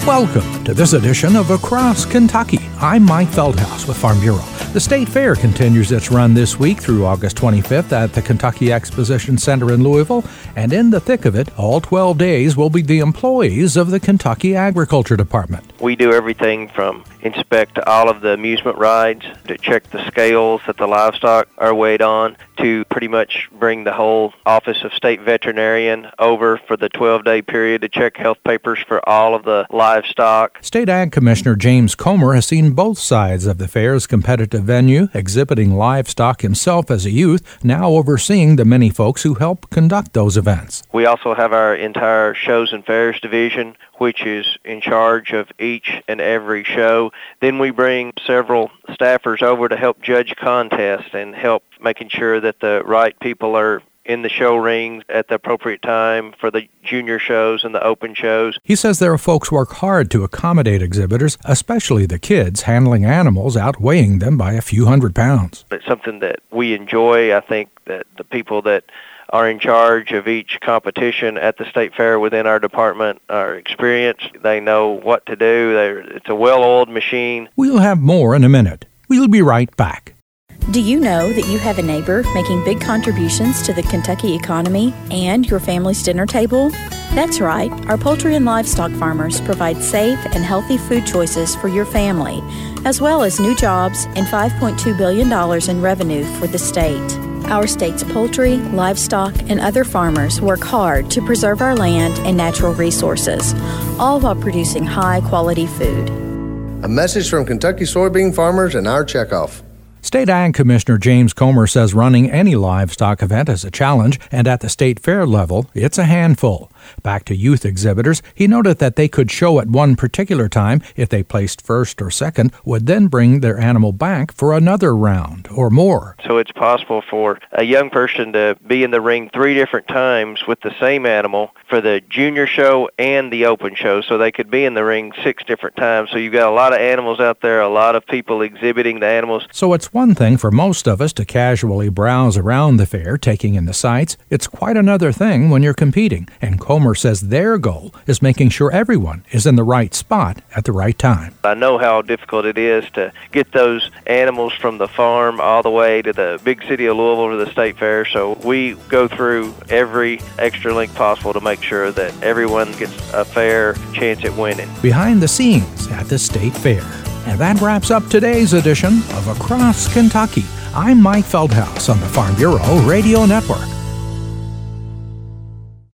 Welcome to this edition of Across Kentucky. I'm Mike Feldhaus with Farm Bureau. The State Fair continues its run this week through August 25th at the Kentucky Exposition Center in Louisville, and in the thick of it, all 12 days will be the employees of the Kentucky Agriculture Department. We do everything from inspect all of the amusement rides, to check the scales that the livestock are weighed on, to pretty much bring the whole Office of State Veterinarian over for the 12-day period to check health papers for all of the livestock. State Ag Commissioner James Comer has seen both sides of the fair's competitive venue, exhibiting livestock himself as a youth, now overseeing the many folks who help conduct those events. We also have our entire Shows and Fairs division, which is in charge of each and every show. Then we bring several staffers over to help judge contests and help making sure that the right people are in the show rings at the appropriate time for the junior shows and the open shows. He says there are folks who work hard to accommodate exhibitors, especially the kids, handling animals outweighing them by a few hundred pounds. It's something that we enjoy. I think that the people that are in charge of each competition at the State Fair within our department are experienced. They know what to do. It's a well-oiled machine. We'll have more in a minute. We'll be right back. Do you know that you have a neighbor making big contributions to the Kentucky economy and your family's dinner table? That's right. Our poultry and livestock farmers provide safe and healthy food choices for your family, as well as new jobs and $5.2 billion in revenue for the state. Our state's poultry, livestock, and other farmers work hard to preserve our land and natural resources, all while producing high-quality food. A message from Kentucky soybean farmers and our checkoff. State Ag Commissioner James Comer says running any livestock event is a challenge, and at the state fair level, it's a handful. Back to youth exhibitors, he noted that they could show at one particular time if they placed first or second, would then bring their animal back for another round or more. So it's possible for a young person to be in the ring 3 different times with the same animal for the junior show and the open show, so they could be in the ring 6 different times. So you've got a lot of animals out there, a lot of people exhibiting the animals. So it's one thing for most of us to casually browse around the fair, taking in the sights. It's quite another thing when you're competing, and Comer says their goal is making sure everyone is in the right spot at the right time. I know how difficult it is to get those animals from the farm all the way to the big city of Louisville to the state fair, so we go through every extra link possible to make sure that everyone gets a fair chance at winning. Behind the scenes at the state fair. And that wraps up today's edition of Across Kentucky. I'm Mike Feldhaus on the Farm Bureau Radio Network.